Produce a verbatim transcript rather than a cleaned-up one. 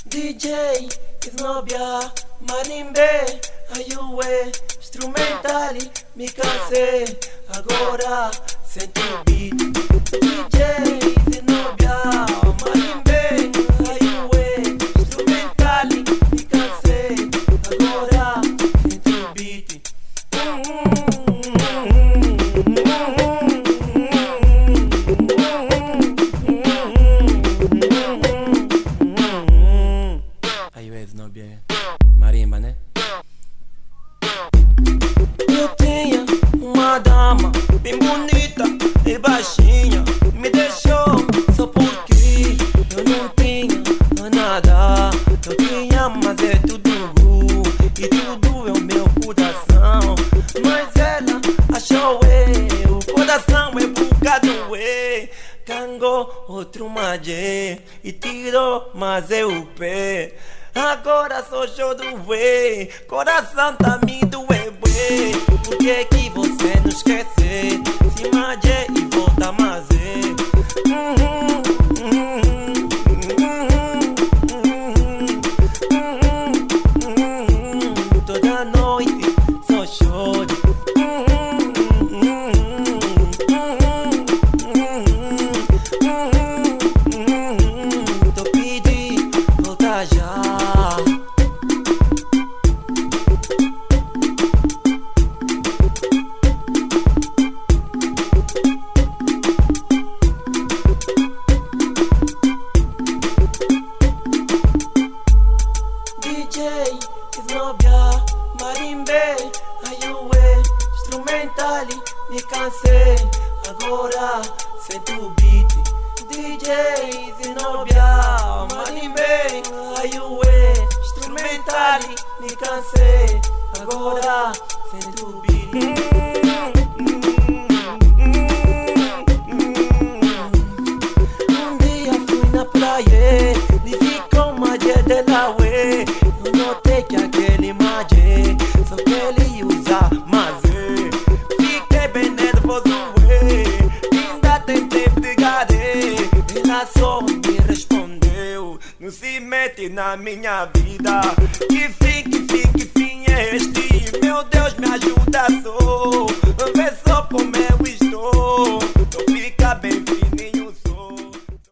D J, Snobia, Marimbe, Ayué, Instrumentali, me cansei, agora sente o beat. D J, Snobia, Marimbe, Ayué, Instrumentali, me cansei, agora sente o beat. Ayué, Snobia, marimba, né? Eu tinha uma dama bem bonita e baixinha, me deixou só porque eu não tinha nada. Eu tinha, mas é tudo e tudo é o meu coração. Mas ela achou eu, o coração é bocado é. Cangou outro magé e tirou, mas é o pé. Agora só choro, ué, coração tá me doer, ué. Por que que você não esquece? Se magé e volta mais é. Uhum, uhum, uhum, uhum. Toda noite só choro. Tô pedindo, volta já. D J, Snobia, Marimbe, Ayué, Instrumentali, me cansei, agora sente o beat. D J, Snobia, Marimbe, Ayué, Instrumentali, me cansei, agora sente o beat. Um dia fui na praia e vi com magé de la ué. Eu notei que aquele magé só que ele usa mazé. Fiquei bem nervoso, ué. Ainda tentei brigar, ela só me respondeu: não se mete na minha vida. Que fim, que fim, que fim é este? Meu Deus, me ajuda só. Vê só como é